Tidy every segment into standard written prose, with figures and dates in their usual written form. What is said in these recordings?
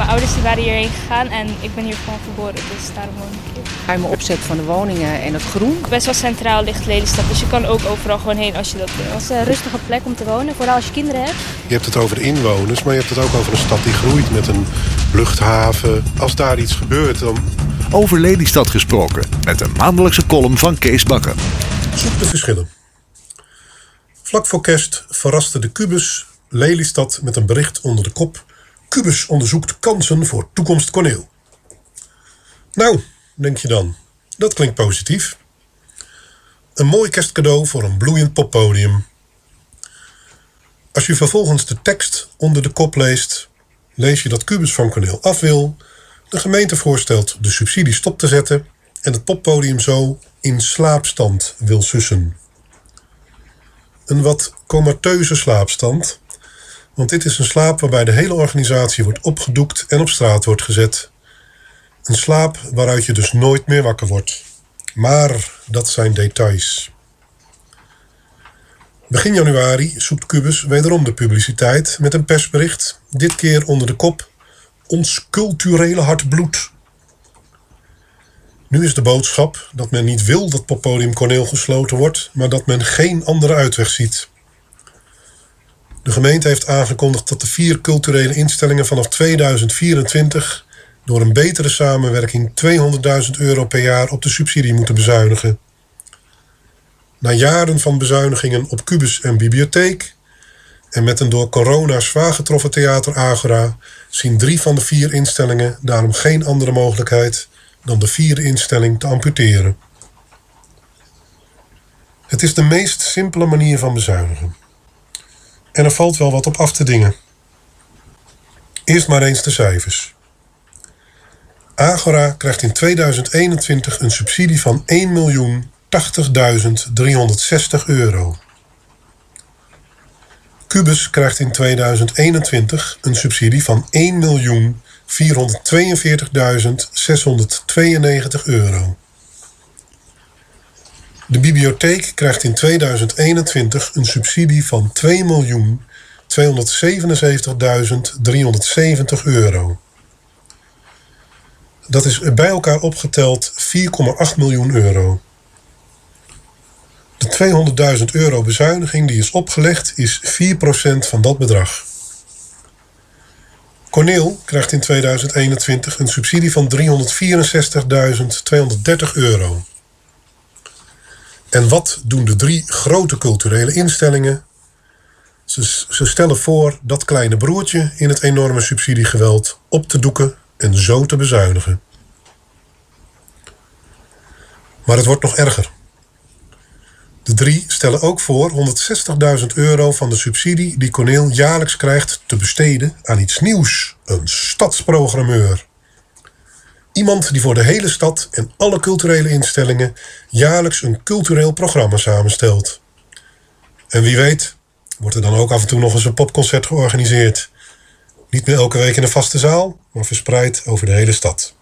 Mijn ouders die waren hierheen gegaan en ik ben hier gewoon geboren, dus daarom woon ik hier. Ruime opzet van de woningen en het groen. Best wel centraal ligt Lelystad, dus je kan ook overal gewoon heen als je dat wil. Het is een rustige plek om te wonen, vooral als je kinderen hebt. Je hebt het over de inwoners, maar je hebt het ook over een stad die groeit met een luchthaven. Als daar iets gebeurt, dan... Over Lelystad gesproken, met de maandelijkse column van Kees Bakker. Zoek de verschillen. Vlak voor kerst verraste de Cubus Lelystad met een bericht onder de kop: Cubus onderzoekt kansen voor toekomst Corneel. Nou, denk je dan, dat klinkt positief. Een mooi kerstcadeau voor een bloeiend poppodium. Als je vervolgens de tekst onder de kop leest, lees je dat Cubus van Corneel af wil, de gemeente voorstelt de subsidie stop te zetten en het poppodium zo in slaapstand wil sussen. Een wat comateuze slaapstand, want dit is een slaap waarbij de hele organisatie wordt opgedoekt en op straat wordt gezet. Een slaap waaruit je dus nooit meer wakker wordt. Maar dat zijn details. Begin januari zoekt Cubus wederom de publiciteit met een persbericht, dit keer onder de kop: Ons culturele hart bloedt. Nu is de boodschap dat men niet wil dat poppodium Corneel gesloten wordt, maar dat men geen andere uitweg ziet. De gemeente heeft aangekondigd dat de 4 culturele instellingen vanaf 2024 door een betere samenwerking €200.000 per jaar op de subsidie moeten bezuinigen. Na jaren van bezuinigingen op Cubus en Bibliotheek en met een door corona zwaar getroffen theater Agora zien 3 van de 4 instellingen daarom geen andere mogelijkheid dan de 4e instelling te amputeren. Het is de meest simpele manier van bezuinigen. En er valt wel wat op af te dingen. Eerst maar eens de cijfers. Agora krijgt in 2021 een subsidie van €1.080.360. Cubus krijgt in 2021 een subsidie van €1.442.692. De bibliotheek krijgt in 2021 een subsidie van €2.277.370. Dat is bij elkaar opgeteld €4,8 miljoen. De €200.000 bezuiniging die is opgelegd is 4% van dat bedrag. Corneel krijgt in 2021 een subsidie van €364.230. En wat doen de 3 grote culturele instellingen? Ze stellen voor dat kleine broertje in het enorme subsidiegeweld op te doeken en zo te bezuinigen. Maar het wordt nog erger. De 3 stellen ook voor €160.000 van de subsidie die Corneel jaarlijks krijgt te besteden aan iets nieuws: een stadsprogrammeur. Iemand die voor de hele stad en alle culturele instellingen jaarlijks een cultureel programma samenstelt. En wie weet wordt er dan ook af en toe nog eens een popconcert georganiseerd. Niet meer elke week in een vaste zaal, maar verspreid over de hele stad.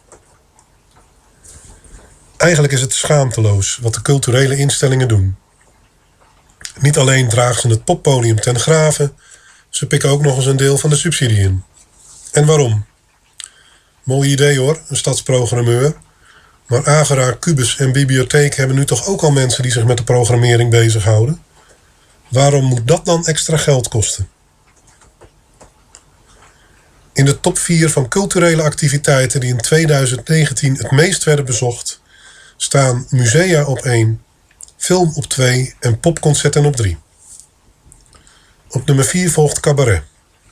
Eigenlijk is het schaamteloos wat de culturele instellingen doen. Niet alleen dragen ze het poppodium ten grave, ze pikken ook nog eens een deel van de subsidie in. En waarom? Mooi idee hoor, een stadsprogrammeur. Maar Agora, Cubus en Bibliotheek hebben nu toch ook al mensen die zich met de programmering bezighouden? Waarom moet dat dan extra geld kosten? In de top 4 van culturele activiteiten die in 2019 het meest werden bezocht staan musea op 1, film op 2 en popconcerten op 3. Op nummer 4 volgt cabaret.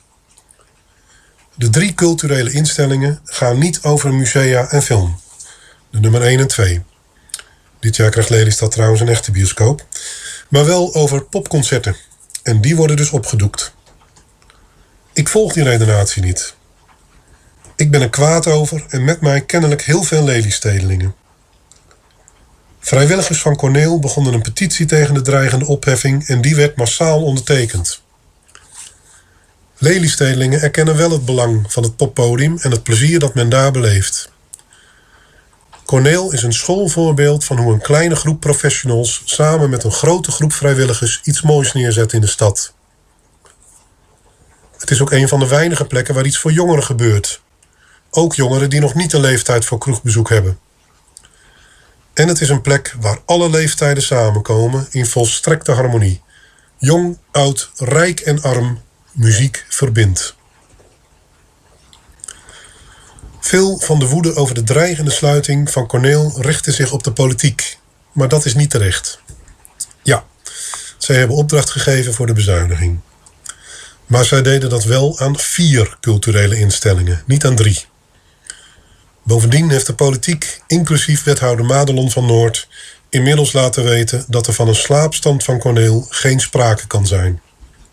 De 3 culturele instellingen gaan niet over musea en film. De nummer 1 en 2. Dit jaar krijgt Lelystad trouwens een echte bioscoop. Maar wel over popconcerten. En die worden dus opgedoekt. Ik volg die redenatie niet. Ik ben er kwaad over en met mij kennelijk heel veel Lelystedelingen. Vrijwilligers van Corneel begonnen een petitie tegen de dreigende opheffing en die werd massaal ondertekend. Lelystedelingen erkennen wel het belang van het poppodium en het plezier dat men daar beleeft. Corneel is een schoolvoorbeeld van hoe een kleine groep professionals samen met een grote groep vrijwilligers iets moois neerzet in de stad. Het is ook een van de weinige plekken waar iets voor jongeren gebeurt. Ook jongeren die nog niet de leeftijd voor kroegbezoek hebben. En het is een plek waar alle leeftijden samenkomen in volstrekte harmonie. Jong, oud, rijk en arm, muziek verbindt. Veel van de woede over de dreigende sluiting van Corneel richtte zich op de politiek. Maar dat is niet terecht. Ja, zij hebben opdracht gegeven voor de bezuiniging. Maar zij deden dat wel aan 4 culturele instellingen, niet aan 3. Bovendien heeft de politiek, inclusief wethouder Madelon van Noord, inmiddels laten weten dat er van een slaapstand van Corneel geen sprake kan zijn.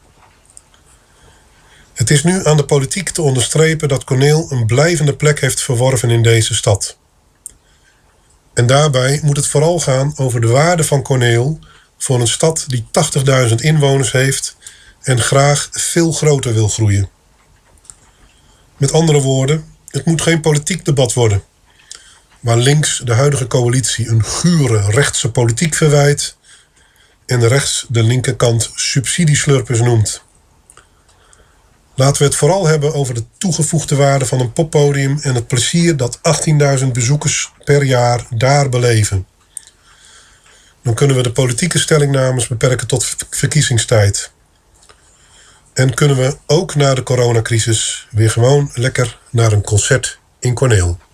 Het is nu aan de politiek te onderstrepen dat Corneel een blijvende plek heeft verworven in deze stad. En daarbij moet het vooral gaan over de waarde van Corneel voor een stad die 80.000 inwoners heeft en graag veel groter wil groeien. Met andere woorden, het moet geen politiek debat worden, waar links de huidige coalitie een gure rechtse politiek verwijt en rechts de linkerkant subsidieslurpers noemt. Laten we het vooral hebben over de toegevoegde waarde van een poppodium en het plezier dat 18.000 bezoekers per jaar daar beleven. Dan kunnen we de politieke stellingnames beperken tot verkiezingstijd. En kunnen we ook na de coronacrisis weer gewoon lekker naar een concert in Corneel.